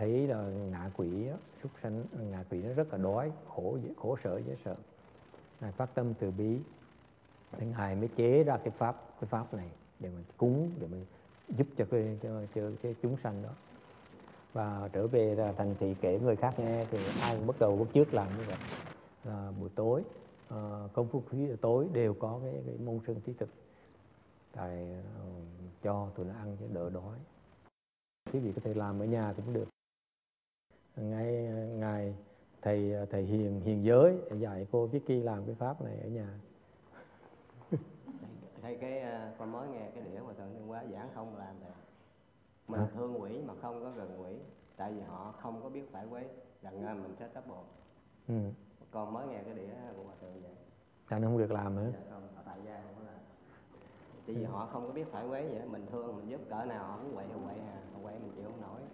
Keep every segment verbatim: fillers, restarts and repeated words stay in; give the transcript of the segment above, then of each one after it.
thấy là ngạ quỷ đó, súc sanh ngạ quỷ nó rất là đói, khổ khổ sở dễ sợ. Ngài phát tâm từ bi, thì Ngài mới chế ra cái pháp cái pháp này để mà cúng, để mà giúp cho cái cho, cho cái chúng sanh đó. Và trở về là thành thị kể người khác nghe, thì ai cũng bắt đầu lúc trước làm như vậy. Là buổi tối uh, công phu khí tối đều có cái, cái môn sơn thí thực, tại uh, cho tụi nó ăn cho đỡ đói. Quý vị có thể làm ở nhà cũng được. Ngay ngài thầy thầy hiền hiền giới dạy cô Vicky làm cái pháp này ở nhà. Thầy cái uh, con mới nghe cái đĩa mà Thượng Thiên Hóa giảng không làm thầy. Mình Hả? thương quỷ mà không có gần quỷ, tại vì họ không có biết phải quấy, gần nên mình sẽ chấp bộ. Ừ. Con mới nghe cái đĩa của Hòa Thượng vậy. Tại nó không được làm nữa. Dạ không, ở tại gia không có làm. Tại vì ừ. họ không có biết phải quấy vậy, mình thương mình giúp cỡ nào họ cũng quậy họ quậy à, họ quậy mình chịu không nổi.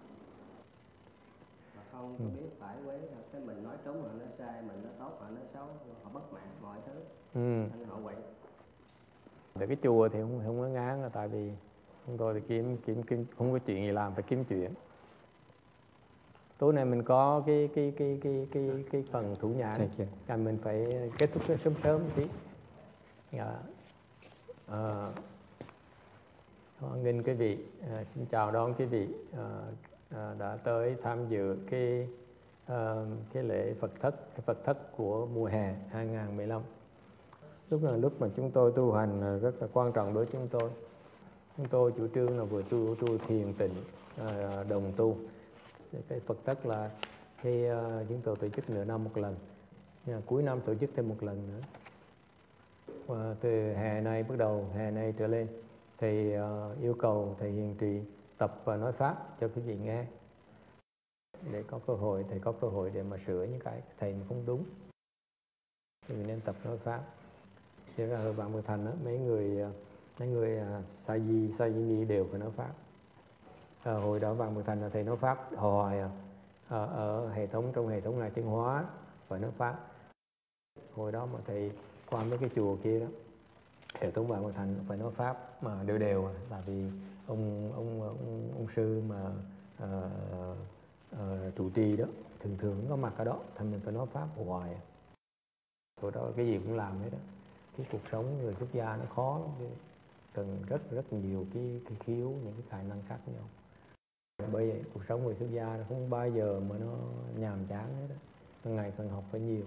Mà không có ừ. biết phải quấy, cái mình nói trúng họ nói sai, mình nói tốt họ nói xấu, họ bất mãn mọi thứ. Ừ. Nên họ quậy. Để cái chùa thì không không có ngán, là tại vì chúng tôi thì kiếm kiếm kiếm không có chuyện gì làm, phải kiếm chuyện. Tối nay mình có cái cái cái cái cái cái phần thủ nhã, là mình phải kết thúc sớm sớm một tí. Dạ. À, hoan nghênh quý vị, à, xin chào đón quý vị à, à, đã tới tham dự cái à, cái lễ Phật thất, cái Phật thất của mùa hè hai nghìn không trăm mười lăm. Lúc là lúc mà chúng tôi tu hành rất là quan trọng đối với chúng tôi. Chúng tôi chủ trương là vừa tu tu thiền tịnh, à, đồng tu. Cái Phật thất là khi uh, chúng tôi tổ chức nửa năm một lần, nhưng cuối năm tổ chức thêm một lần nữa. Và từ hè này bắt đầu hè này trở lên thì uh, yêu cầu thầy Hiền Trì tập và nói pháp cho quý vị nghe, để có cơ hội thầy có cơ hội để mà sửa những cái thầy mà không đúng, thì mình nên tập nói pháp. Chứ ra ở Vạn Mười Thành đó, mấy người mấy người uh, sa di sa di ni đều phải nói pháp. À, hồi đó Vạn Mười Thành là thầy nói pháp hồi à, ở, ở hệ thống trong hệ thống là Chân Hóa phải nói pháp. Hồi đó mà thầy qua mấy cái chùa kia đó, hệ thống Vạn Mười Thành phải nói pháp mà đều đều, là vì ông ông ông, ông sư mà à, à, trụ trì đó thường thường có mặt ở đó, thành mình phải nói pháp hoài. Hồi đó cái gì cũng làm hết đó. Cái cuộc sống người xuất gia nó khó lắm, cần rất rất nhiều cái, cái khiếu, những cái khả năng khác nhau. Bởi vậy cuộc sống người xuất gia nó không bao giờ mà nó nhàm chán hết đó. Ngày cần học phải nhiều.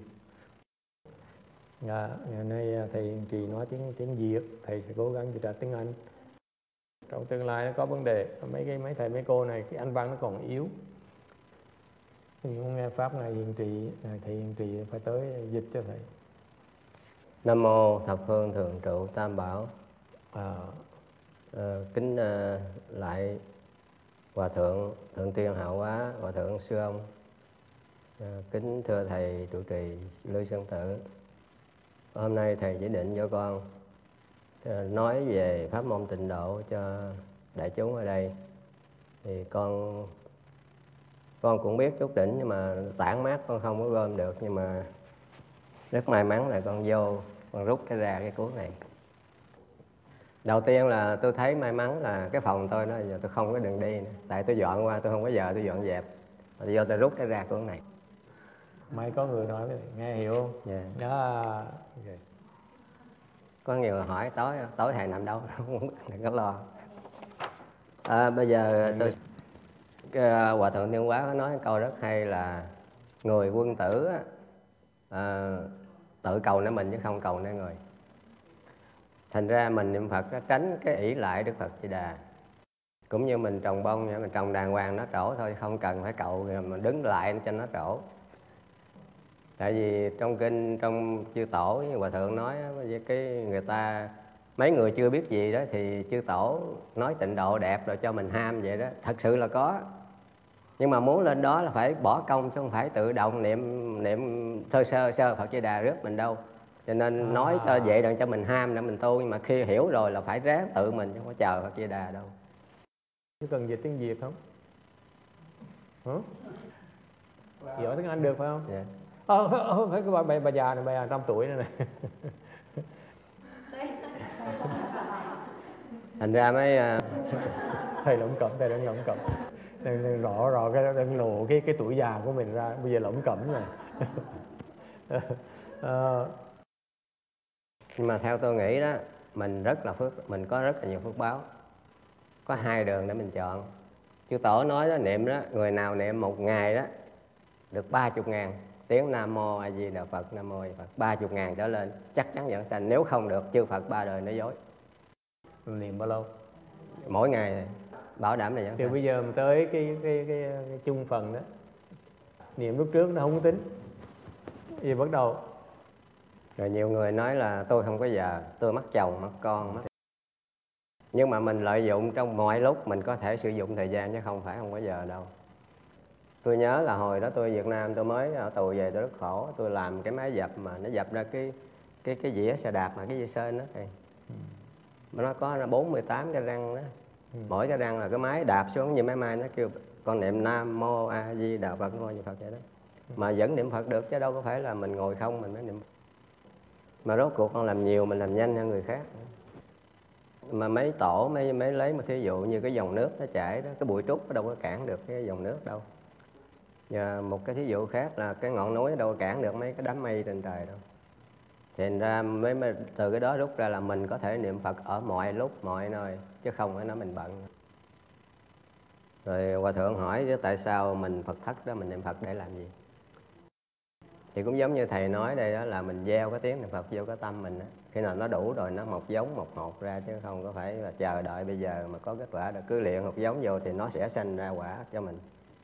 À, ngày nay thầy Trì nói tiếng tiếng Việt, thầy sẽ cố gắng dịch ra tiếng Anh. Trong tương lai nó có vấn đề, mấy cái mấy thầy mấy cô này cái Anh văn nó còn yếu. Thì không nghe pháp ngài Hiền Trì, ngài thầy Hiền Trì phải tới dịch cho thầy. Nam mô thập phương thường trụ tam bảo. À, à, kính uh, lại Hòa thượng Thượng Tiên Hảo Quá, Hòa thượng Sư Ông, à, kính thưa thầy trụ trì Lưu Sơn Tự. Hôm nay thầy chỉ định cho con à, nói về pháp môn tịnh độ cho đại chúng ở đây. Thì con con cũng biết chút đỉnh, nhưng mà tản mát con không có gom được, nhưng mà rất may mắn là con vô con rút cái ra cái cuốn này. Đầu tiên là tôi thấy may mắn là cái phòng tôi đó giờ tôi không có đường đi nữa. Tại tôi dọn qua tôi không có giờ tôi dọn dẹp, tôi vô tôi rút cái ra cuốn này. May có người nói nghe hiểu không? Yeah. Đó. Okay. Có nhiều người hỏi tối tối thầy nằm đâu, đừng có lo. À, bây giờ tôi cái, Hòa thượng Thiên Hóa có nói câu rất hay là người quân tử à, tự cầu nơi mình chứ không cầu nơi người. Thành ra mình niệm Phật nó tránh cái ỷ lại Đức Phật Di Đà. Cũng như mình trồng bông vậy, mình trồng đàng hoàng nó trổ thôi, không cần phải cầu mình đứng lại cho nó trổ. Tại vì trong kinh, trong chư tổ như Hòa thượng nói với cái người ta, mấy người chưa biết gì đó thì chư tổ nói tịnh độ đẹp rồi cho mình ham vậy đó. Thật sự là có, nhưng mà muốn lên đó là phải bỏ công, chứ không phải tự động niệm niệm sơ sơ sơ Phật Di Đà rước mình đâu. Cho nên à. nói cho vậy đừng cho mình ham để mình tu, nhưng mà khi hiểu rồi là phải ráng tự mình, chứ không có chờ Phật Di Đà đâu. Chứ cần dịch tiếng Việt không? Hả? Giỏi tiếng Anh được phải không? Dạ. Ờ, ờ, phải cái bà, bà già này, bà già trăm tuổi này này. Thành ra mấy uh... thầy lộng cẩm, thầy đang lộng cẩm. đang, đang rõ rõ cái đang lộ cái cái tuổi già của mình ra, bây giờ lẩm cẩm rồi. à, Nhưng mà theo tôi nghĩ đó, mình rất là phước, mình có rất là nhiều phước báo. Có hai đường để mình chọn. Chư Tổ nói đó, niệm đó, người nào niệm một ngày đó được ba chục ngàn tiếng Nam Mô A Di Đà Phật, Nam Mô A Di Đà Phật, ba chục ngàn trở lên chắc chắn dẫn sanh. Nếu không được, chư Phật ba đời nói dối. niệm bao lâu? Mỗi ngày bảo đảm là dẫn Từ sanh. bây giờ mình tới cái cái, cái cái cái chung phần đó, niệm lúc trước nó không tính, bây giờ bắt đầu. Rồi nhiều người nói là tôi không có giờ, tôi mất chồng, mất con, mất... Nhưng mà mình lợi dụng trong mọi lúc mình có thể sử dụng thời gian, chứ không phải không có giờ đâu. Tôi nhớ là hồi đó tôi Việt Nam, tôi mới ở tù về, tôi rất khổ. Tôi làm cái máy dập mà nó dập ra cái cái cái dĩa xe đạp mà cái dây sên đó thì ừ. Nó có bốn mươi tám cái răng đó. Ừ. Mỗi cái răng là cái máy đạp xuống như máy may, nó kêu con niệm Nam Mô A Di Đà Phật, ngồi như Phật vậy đó. Ừ. Mà vẫn niệm Phật được, chứ đâu có phải là mình ngồi không mình mới niệm. Mà rốt cuộc con làm nhiều, mình làm nhanh hơn người khác. Mà mấy tổ mấy mấy lấy một thí dụ như cái dòng nước nó chảy đó, cái bụi trúc nó đâu có cản được cái dòng nước đâu. Và một cái thí dụ khác là cái ngọn núi đâu có cản được mấy cái đám mây trên trời đâu. Thành ra mới, mới từ cái đó rút ra là mình có thể niệm Phật ở mọi lúc mọi nơi, chứ không phải nói mình bận. Rồi Hòa Thượng hỏi chứ tại sao mình Phật thất đó mình niệm Phật để làm gì? Thì cũng giống như thầy nói đây đó, là mình gieo cái tiếng niệm Phật vô cái tâm mình đó. Khi nào nó đủ rồi nó một giống một một ra, chứ không có phải là chờ đợi bây giờ mà có kết quả được. Cứ luyện một giống vô thì nó sẽ sanh ra quả cho mình.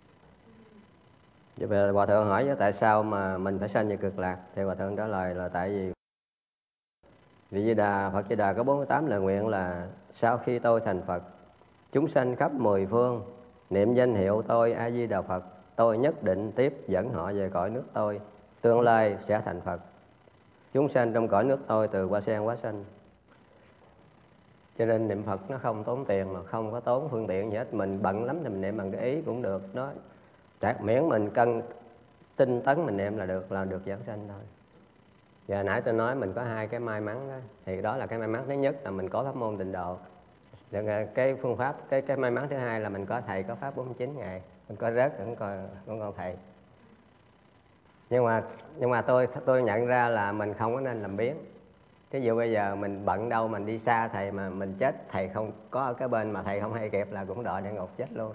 Vậy bây Hòa Thượng hỏi chứ tại sao mà mình phải sanh về cực lạc? Thì Hòa Thượng trả lời là tại vì Vị Di Đà, Phật Di Đà có bốn mươi tám lời nguyện là sau khi tôi thành Phật, chúng sanh khắp mười phương niệm danh hiệu tôi A Di Đà Phật, tôi nhất định tiếp dẫn họ về cõi nước tôi, tương lai sẽ thành Phật. Chúng sanh trong cõi nước tôi từ qua sen quá sanh. Cho nên niệm Phật nó không tốn tiền, mà không có tốn phương tiện gì hết. Mình bận lắm thì mình niệm bằng cái ý cũng được. Nó miễn mình cân tinh tấn mình niệm là được, là được dẫn sanh thôi. Và nãy tôi nói mình có hai cái may mắn đó. Thì đó là cái may mắn thứ nhất là mình có pháp môn tịnh độ. Cái phương pháp, cái cái may mắn thứ hai là mình có thầy có pháp bốn mươi chín ngày. Mình có rớt cũng còn cũng còn thầy. Nhưng mà nhưng mà tôi tôi nhận ra là mình không có nên làm biếng. Ví dụ bây giờ mình bận đâu, mình đi xa thầy mà mình chết, thầy không có ở cái bên mà thầy không hay kịp là cũng đợi địa ngục chết luôn.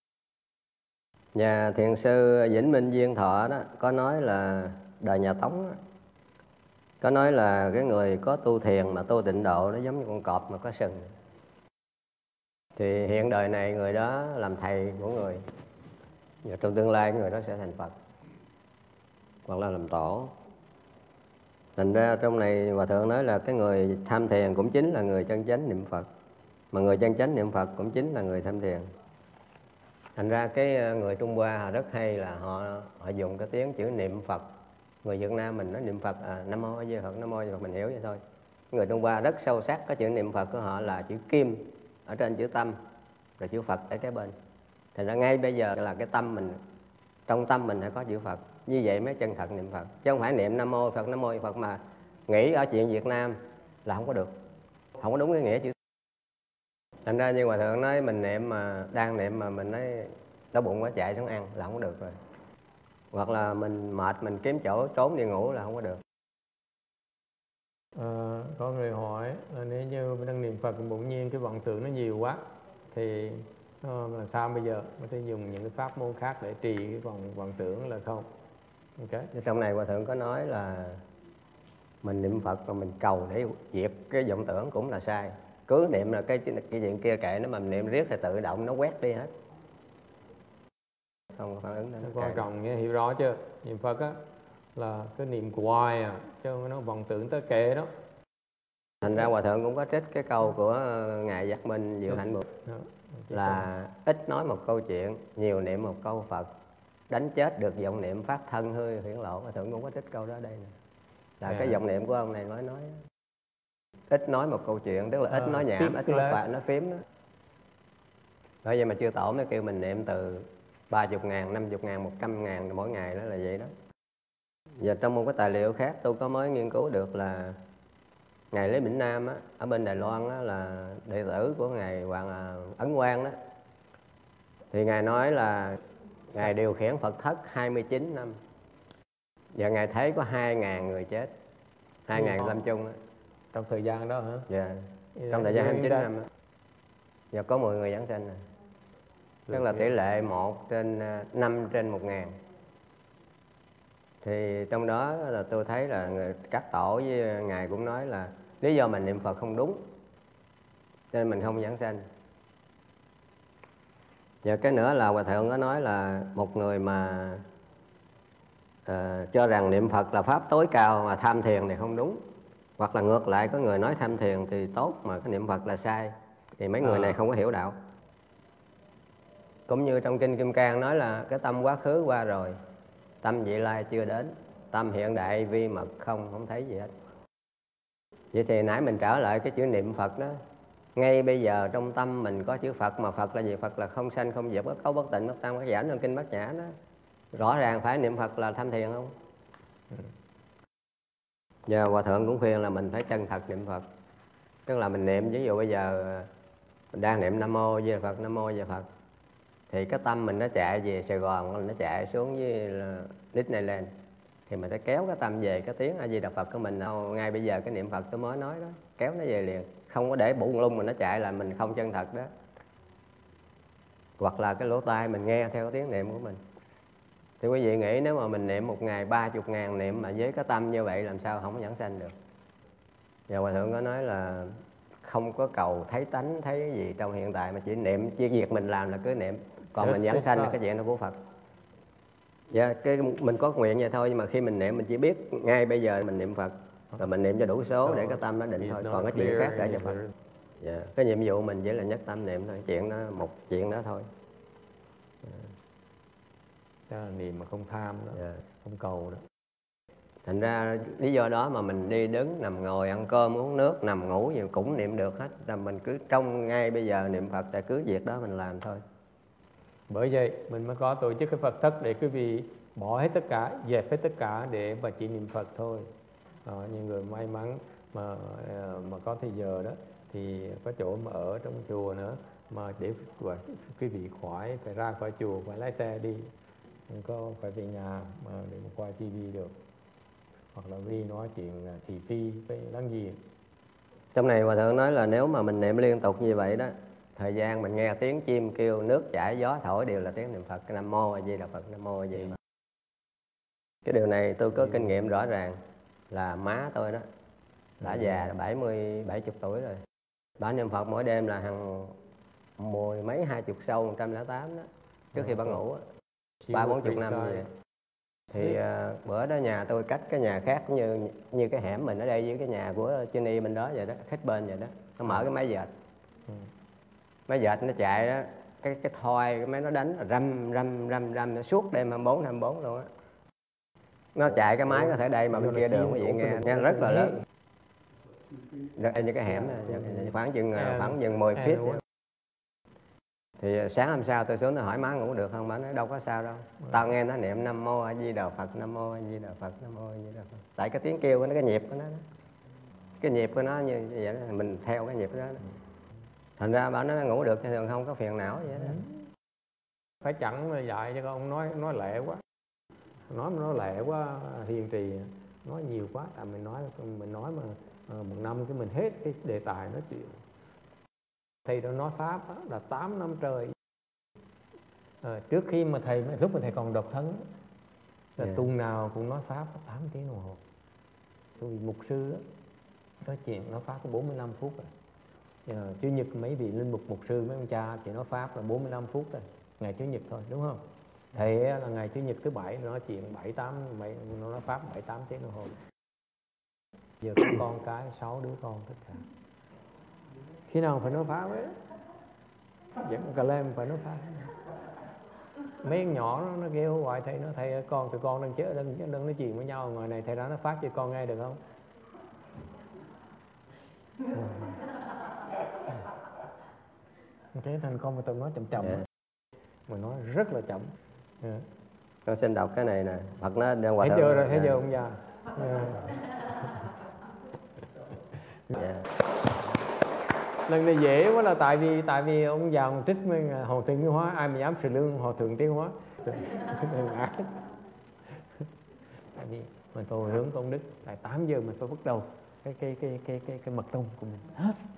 Nhà thiền sư Vĩnh Minh Duyên Thọ đó có nói là đời nhà Tống đó, có nói là cái người có tu thiền mà tu tịnh độ nó giống như con cọp mà có sừng. Thì hiện đời này người đó làm thầy của người, và trong tương lai người đó sẽ thành Phật hoặc là làm tổ. Thành ra trong này Hòa Thượng nói là cái người tham thiền cũng chính là người chân chánh niệm Phật, mà người chân chánh niệm Phật cũng chính là người tham thiền. Thành ra cái người Trung Hoa họ rất hay là họ họ dùng cái tiếng chữ niệm Phật. Người Việt Nam mình nói niệm Phật à, Nam Mô A Di Đà Phật, Nam Mô A Di Đà Phật mình hiểu vậy thôi. Người Trung Hoa rất sâu sắc, cái chữ niệm Phật của họ là chữ kim ở trên chữ tâm, rồi chữ Phật ở cái bên. Thành ra ngay bây giờ là cái tâm mình, trong tâm mình phải có chữ Phật, như vậy mới chân thật niệm Phật. Chứ không phải niệm Nam Mô Phật, Nam Mô Phật mà nghĩ ở chuyện Việt Nam là không có được, không có đúng cái nghĩa chữ. Thành ra như Hòa Thượng nói mình niệm mà đang niệm mà mình nói đói bụng quá chạy xuống ăn là không có được rồi. Hoặc là mình mệt mình kiếm chỗ trốn đi ngủ là không có được. À, có người hỏi là nếu như mình đang niệm Phật bỗng nhiên cái vọng tưởng nó nhiều quá thì uh, làm sao bây giờ? Có thể dùng những cái pháp môn khác để trì cái vọng vọng tưởng là không? Okay. Trong này Hòa Thượng có nói là mình niệm Phật mà mình cầu để diệt cái vọng tưởng cũng là sai. Cứ niệm là cái cái chuyện kia kệ nó, mà mình niệm riết thì tự động nó quét đi hết. Không có phản ứng đó. Quan trọng nghe hiểu rõ chưa? Niệm Phật á là cái niệm hoài à, chứ không nó vọng tưởng tới kệ đó. Thành ra Hòa Thượng cũng có trích cái câu của Ngài Giác Minh Diệu Hạnh Mục là ít nói một câu chuyện, nhiều niệm một câu Phật, đánh chết được vọng niệm phát thân hư hiển lộ. Hòa Thượng cũng có trích câu đó đây nè. Là à. Cái vọng niệm của ông này nói nói ít nói một câu chuyện, tức là ít à, nói nhảm, ít nói phạt, nói phím đó. Bởi vậy mà chư tổ mới kêu mình niệm từ ba mươi ngàn, năm mươi ngàn, một trăm ngàn mỗi ngày, đó là vậy đó. Và trong một cái tài liệu khác tôi có mới nghiên cứu được là Ngài Lý Bỉnh Nam á, ở bên Đài Loan á, là đệ tử của Ngài Hoàng Ấn Quang đó. Thì Ngài nói là Ngài điều khiển Phật thất hai mươi chín năm. Và Ngài thấy có hai ngàn người chết, hai ngàn lâm chung đó. Trong thời gian đó hả? Dạ, trong thời gian hai mươi chín năm đó. Và có mười người giảng sanh. Tức là tỷ lệ một trên năm trên một ngàn. Thì trong đó là tôi thấy là người, các tổ với Ngài cũng nói là lý do mình niệm Phật không đúng, cho nên mình không giảng sanh. Và cái nữa là Hòa Thượng có nói là một người mà uh, cho rằng niệm Phật là pháp tối cao mà tham thiền thì không đúng. Hoặc là ngược lại, có người nói tham thiền thì tốt mà cái niệm Phật là sai. Thì mấy người này không có hiểu đạo. Cũng như trong Kinh Kim Cang nói là cái tâm quá khứ qua rồi, tâm vị lai chưa đến, tâm hiện đại vi mật không, không thấy gì hết. Vậy thì nãy mình trở lại cái chữ niệm Phật đó. Ngay bây giờ trong tâm mình có chữ Phật, mà Phật là gì? Phật là không sanh, không diệt, bất cấu, bất tịnh, bất tam, bất giảm trong Kinh Bát Nhã đó. Rõ ràng phải niệm Phật là tham thiền không? Giờ Hòa Thượng cũng khuyên là mình phải chân thật niệm Phật. Tức là mình niệm, ví dụ bây giờ mình đang niệm Nam Mô Di Đà Phật, Nam Mô Di Đà Phật, thì cái tâm mình nó chạy về Sài Gòn, nó chạy xuống với Disneyland, thì mình phải kéo cái tâm về cái tiếng A Di Đà Phật của mình. Ngay bây giờ cái niệm Phật tôi mới nói đó, kéo nó về liền, không có để bụng lung mà nó chạy là mình không chân thật đó. Hoặc là cái lỗ tai mình nghe theo cái tiếng niệm của mình. Thì quý vị nghĩ nếu mà mình niệm một ngày ba chục ngàn niệm mà với cái tâm như vậy làm sao không có giảng sanh được? Và Hòa Thượng có nói là không có cầu thấy tánh, thấy cái gì trong hiện tại, mà chỉ niệm, chỉ việc mình làm là cứ niệm. Còn mình giảng sanh là cái chuyện đó của Phật. Dạ, cái mình có nguyện vậy thôi, nhưng mà khi mình niệm mình chỉ biết ngay bây giờ mình niệm Phật, rồi mình niệm cho đủ số để cái tâm nó định thôi. Còn cái chuyện khác để cho Phật. Dạ, cái nhiệm vụ mình chỉ là nhất tâm niệm thôi, chuyện đó một chuyện đó thôi. Đó là niệm mà không tham đó, dạ. Không cầu đó. Thành ra lý do đó mà mình đi đứng, nằm ngồi, ăn cơm, uống nước, nằm ngủ gì cũng niệm được hết. Là mình cứ trong ngay bây giờ niệm Phật, là cứ việc đó mình làm thôi. Bởi vậy mình mới có tổ chức cái Phật thất để quý vị bỏ hết tất cả, dẹp hết tất cả để mà chỉ niệm Phật thôi. Đó, những người may mắn mà mà có thời giờ đó thì có chỗ mà ở trong chùa nữa, mà để quý vị khỏi phải ra khỏi chùa, phải lái xe đi, không có phải về nhà mà để mà qua tivi được, hoặc là đi nói chuyện thị phi với láng giềng. Trong này Hòa Thượng nói là nếu mà mình niệm liên tục như vậy đó, thời gian mình nghe tiếng chim kêu, nước chảy, gió thổi đều là tiếng niệm Phật. Nam Mô A Di Đà Phật, Nam Mô A Di Đà Phật. Cái điều này tôi có kinh nghiệm rõ ràng. Là má tôi đó đã già bảy mươi, bảy mươi tuổi rồi. Bà niệm Phật mỗi đêm là hàng mười mấy, hai chục sâu, một trăm lẻ tám đó. Trước khi bà ngủ á, ba bốn chục năm như vậy. Thì uh, bữa đó nhà tôi cách cái nhà khác như như cái hẻm mình ở đây với cái nhà của Jenny bên đó vậy đó, khách bên vậy đó. Nó mở cái máy dệt, ừ. máy dệt nó chạy đó, cái cái thoi cái máy nó đánh răm răm răm răm suốt đêm hai mươi bốn hai mươi bốn luôn á. Nó chạy cái máy có thể đây mà bên kia đường quý vị nghe nghe rất là lớn. Đây như cái hẻm này, khoảng chừng khoảng chừng mười feet. Thì sáng hôm sau tôi xuống tôi hỏi má ngủ được không? Má nói đâu có sao đâu. Tao nghe nó niệm Nam Mô A Di Đà Phật, Nam Mô A Di Đà Phật, Nam Mô A Di Đà Phật. Tại cái tiếng kêu của nó, cái nhịp của nó đó. Cái nhịp của nó như vậy đó, mình theo cái nhịp đó, đó. Thành ra bà nói ngủ được, thường không có phiền não vậy đó. Phải chẳng là dạy cho con nói nói lẹ quá. Nói nó lẹ quá hiền trì, nói nhiều quá, tại mình nói mình nói mà một năm cái mình hết cái đề tài nói chuyện. Thầy đó nói pháp đó, là tám năm trời. À, trước khi mà thầy lúc mà thầy còn độc thân là yeah. tuần nào cũng nói pháp tám tiếng đồng hồ. Vì mục sư đó, nói chuyện nói pháp có bốn mươi lăm phút rồi. À, Chủ nhật mấy vị linh mục mục sư mấy ông cha thì nói pháp là bốn mươi lăm phút rồi, ngày Chủ nhật thôi, đúng không? Thầy là ngày Chủ nhật thứ bảy nói chuyện bảy tám mấy nó nói pháp bảy tám tiếng đồng hồ. Giờ có con cái sáu đứa con tất cả. Khi nào phải nói pháp ấy? Dẫn cả lem phải nói pháp. Mấy con nhỏ nó, nó kêu hoài thầy, nó thầy con tụi con đang chết đang đang nói chuyện với nhau ngoài này, thầy ra nó phát cho con nghe được không? Thế thành con mà tôi nói chậm chậm, yeah. mà nói rất là chậm. Yeah. Con xin đọc cái này nè. Phật nó đang hòa thượng. Thấy chưa rồi, thấy chưa ông già? Yeah. Yeah. lần này dễ quá là tại vì tại vì ông già ông trích với hòa thượng Tiến Hóa, ai mà dám sửa lương hòa thượng Tiến Hóa. Tại vì mình phải hướng công đức, tại tám giờ mình phải bắt đầu cái cái cái cái cái, cái mật tông của mình hết.